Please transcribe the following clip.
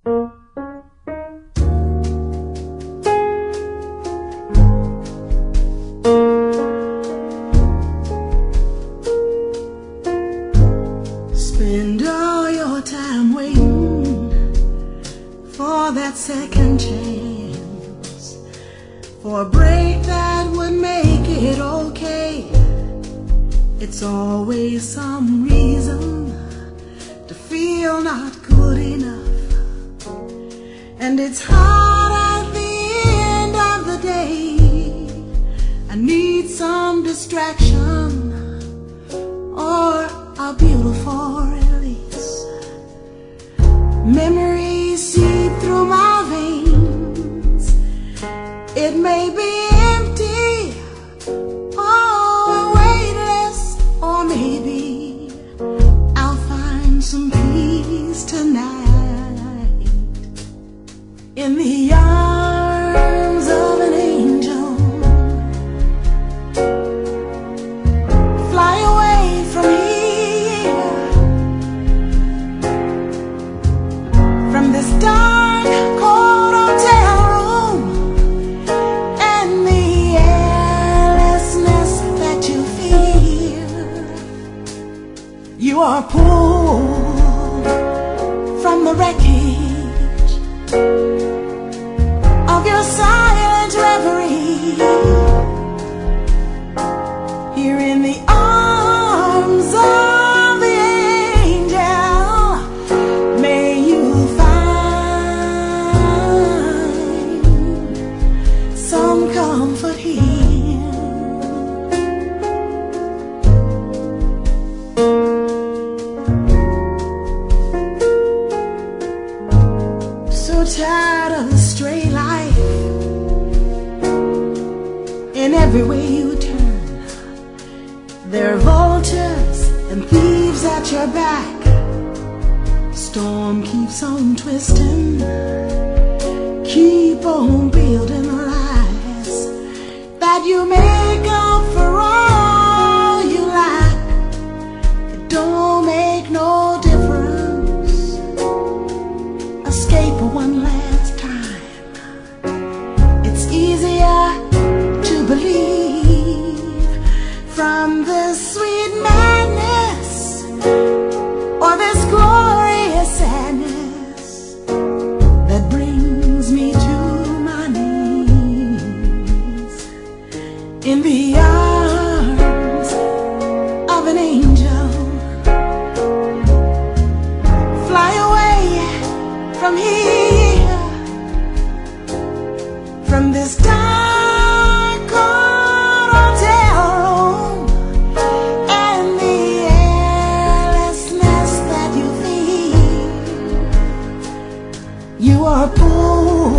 Spend all your time waiting for that second chance, for a break that would make it okay. It's always some reason to feel not good enough, and it's hard at the end of the day. I need some distraction or a beautiful release. Memories seep through my veins. It may be empty or weightless, or maybe I'll find some peace tonight in the arms of an angel. Fly away from here, from this dark, cold hotel room, and the airlessness that you feel. You are pulled from the wreckage of your silent reverie, here in the arms of the angel. May you find some comfort here. So tired of the stray life. In every way you turn, there are vultures and thieves at your back. Storm keeps on twisting, keep on building the lies that you make up for all you lack. It don't make no difference. Escape one last time. It's easier to believe from this sweet madness or this glorious sadness that brings me to my knees in the arms of an angel. Fly away from here, from this dark, cold hotel room, and the airlessness that you feel. You are pulled